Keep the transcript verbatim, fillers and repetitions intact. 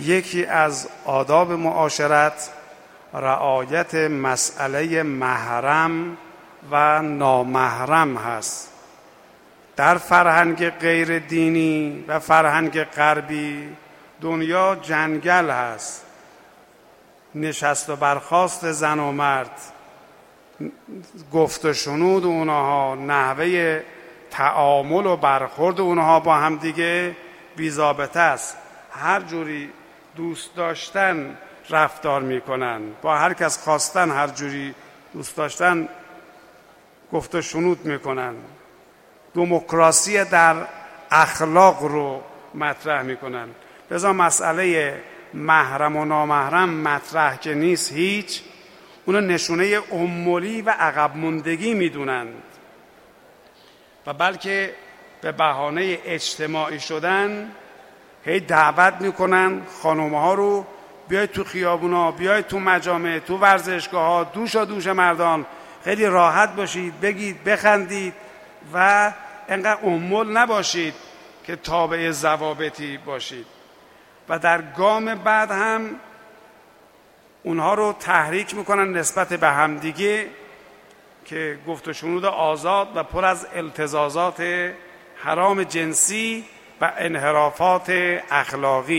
یکی از آداب معاشرت رعایت مسئله محرم و نامحرم هست. در فرهنگ غیر دینی و فرهنگ غربی دنیا جنگل هست. نشست و برخاست زن و مرد، گفت و شنود اونها، نحوه تعامل و برخورد اونها با هم دیگه بی ضابطه است. هر جوری دوست داشتن رفتار میکنن، با هر کس خواستن هر جوری دوست داشتن گفت و شنود میکنن. دموکراسی در اخلاق رو مطرح میکنن. لذا مسئله محرم و نامحرم مطرح که نیست هیچ، اونو نشونه امولی و عقب موندگی میدونند و بلکه به بهانه اجتماعی شدن هی دعوت میکنن خانم‌ها رو بیاید تو خیابونا، بیاید تو مجامع، تو ورزشگاه‌ها، دوشا دوش مردان، خیلی راحت باشید، بگید، بخندید و انقدر امول نباشید که تابع ضوابطی باشید. و در گام بعد هم اونها رو تحریک میکنن نسبت به همدیگه که گفت و شنود آزاد و پر از التزازات حرام جنسی و انحرافات اخلاقی